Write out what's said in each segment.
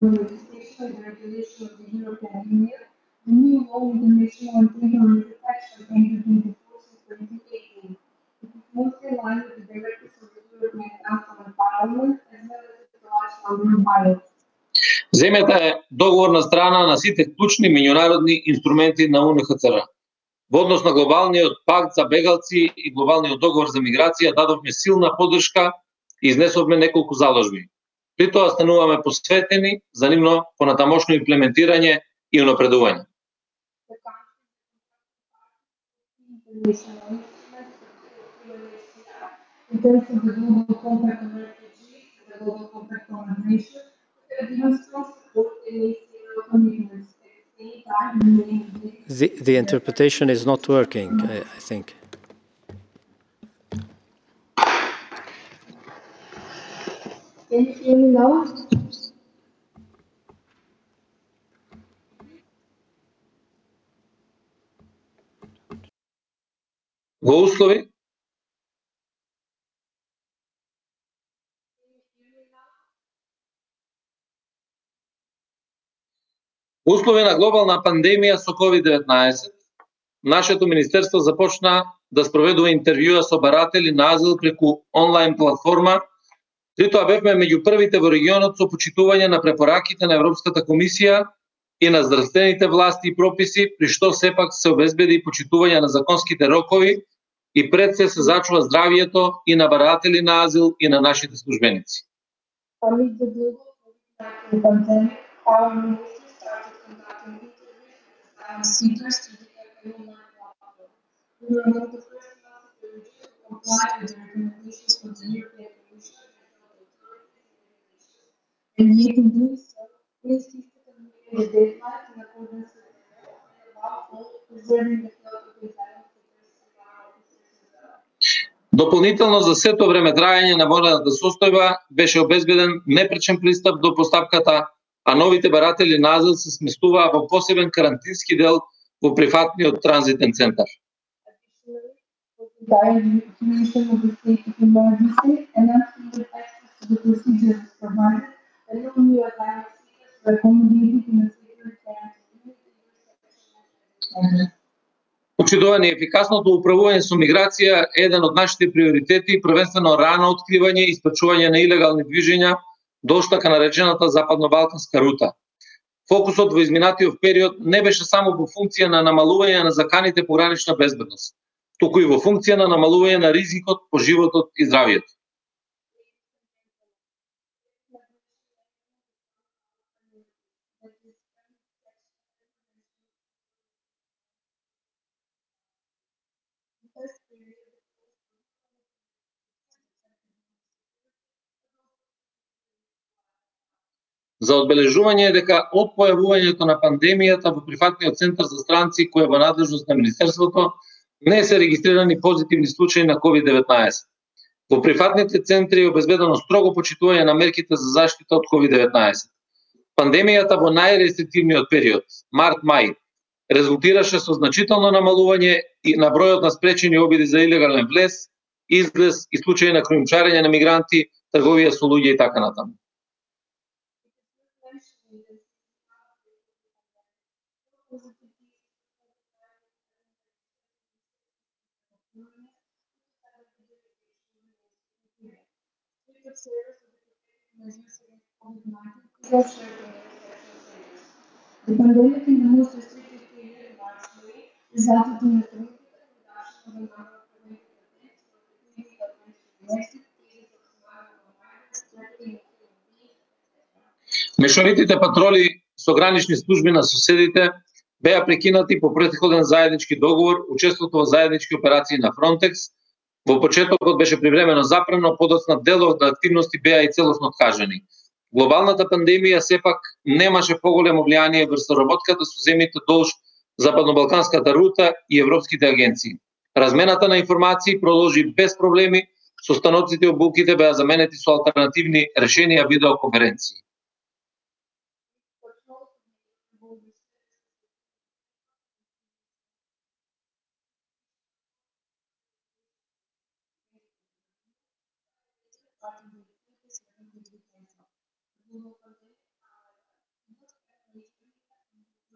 legislation and regulation of the European Union, the new law international and legal protection entered into force in 2018. It is mostly aligned with the directives of the European Council and Parliament, as well as a large number of bylaws. Земјата е договорна страна на сите клучни меѓународни инструменти на УНХЦР. Во однос на глобалниот пакт за бегалци и глобалниот договор за миграција дадовме силна поддршка и изнесовме неколку заложби. При тоа стануваме посветени за нивно понатамошно имплементирање и унапредување. In terms of the Global Compact on Refugees, the Global Compact on Migration, we have given strong support and made several commitments. At the same time, remaining The interpretation is not working, I think. Can you hear me now? Во услови на глобална пандемија со COVID-19, нашето министерство започна да спроведува интервјуа со баратели на азил преку онлайн платформа. При тоа бевме меѓу првите во регионот со почитување на препораките на Европската комисија и на здравствените власти и прописи, при што сепак се обезбеди почитување на законските рокови и пред се зачува здравието и на баратели на азил и на нашите службеници. Amid the global COVID-19 pandemic, our ministry started conducting interviews with asylum seekers to the online platform. We were among the first ones in the region to comply with the recommendations from the European Commission and health authorities and regulations, and yet in doing so, we insisted on meeting the deadlines in accordance with the law and above all, preserving the health of the asylum seekers and our officers as well. Дополнително за сето време трајање на воената состојба беше обезбеден непречен пристап до постапката, а новите баратели на азил се сместуваа во посебен карантински дел во прифатниот транзитен центар. Evacuation of the state of emergency and unhindered access to the procedure was provided, and no new asylum seekers were accommodated in a separate quarantine unit. Почитувани, ефикасното управување со миграција е еден од нашите приоритети, првенствено рано откривање и спречување на илегални движења долж така наречената западно-балканска рута. Фокусот во изминатиот период не беше само во функција на намалување на заканите по гранична безбедност, туку и во функција на намалување на ризикот по животот и здравието. За одбележување е дека од појавувањето на пандемијата во прифатниот центар за странци кој е во надлежност на Министерството, не се регистрирани позитивни случаи на COVID-19. Во прифатните центри е обезбедено строго почитување на мерките за заштита од COVID-19. Пандемијата во најрестриктивниот период, март-мај, резултираше со значително намалување и на бројот на спречени обиди за илегален влез, излез и случаи на криумчарење на мигранти, трговија со луѓе и така натаму. The pandemic in the most restricted period, March-May, resulted in a significant reduction of the number of preventive attempts for the clinical domestic cases of survival of migrants, threatening human beings, etc. Мешовитите патроли со гранични служби на соседите беа прекинати по претходен заеднички договор, учеството во заеднички операции на Frontex. Во почетокот беше привремено запрено, подоцна дел од активности беа и целосно откажани. Глобалната пандемија сепак немаше поголемо влијание врз соработката со земјите долж западно-балканската рута и европските агенции. Размената на информации продолжи без проблеми, состаноците и обуките беа заменети со алтернативни решенија видеоконференции.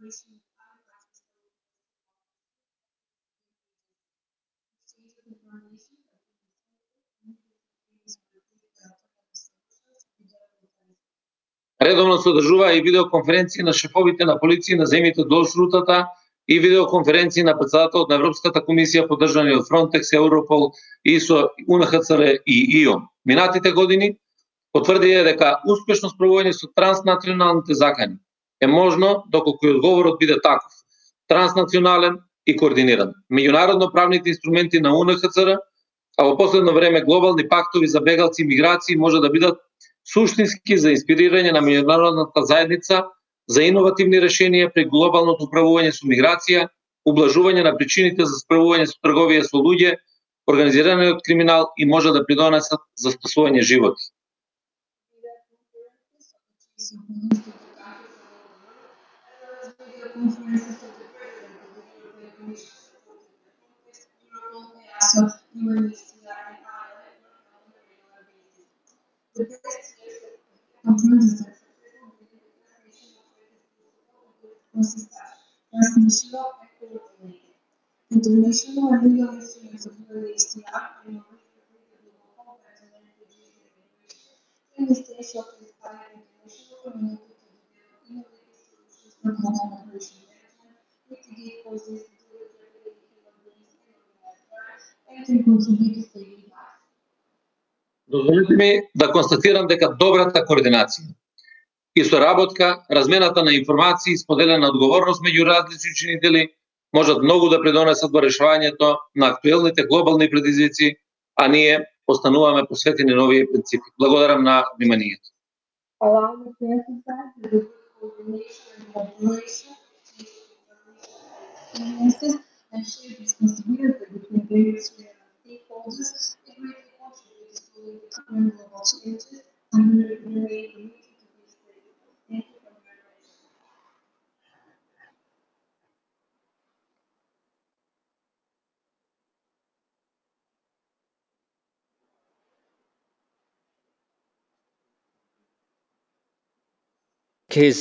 Редовно се одржуваа и видеоконференции на шефовите на полиции на земјите долж рутата и видеоконференции на председателот на Европската комисија поддржани од Frontex, Европол, ИСО, УНХЦР и ИОМ. Минатите години потврдија дека успешно спроводење со транснационалните закани е можно доколку и одговорот биде таков, транснационален и координиран. Меѓународно правните инструменти на УНХЦР, а во последно време глобални пактови за бегалци и миграции може да бидат суштински за инспирирање на меѓународната заедница за иновативни решенија при глобалното управување со миграција, ублажување на причините за справување со трговија со луѓе, организираниот криминал и може да придонесат за спасување животи. International and legal instruments of UNHCR and in the stage of inspiring international community to develop innovative solutions for global migration management, mitigate causes, deal with regulated human beings and humanitarian, and can contribute to saving lives. Дозволете ми да констатирам дека добрата координација и соработка, размената на информации и споделена одговорност меѓу различни учинители можат многу да придонесат во решавањето на актуелните глобални предизвици, а ние остануваме посветени на овие принципи. Благодарам на вниманието. Allow me to emphasize the good coordination and cooperation experiences and shared responsibility between various stakeholders and greatly contribute to solving the current global challenges and remain committed to this study. Thank you for your attention. His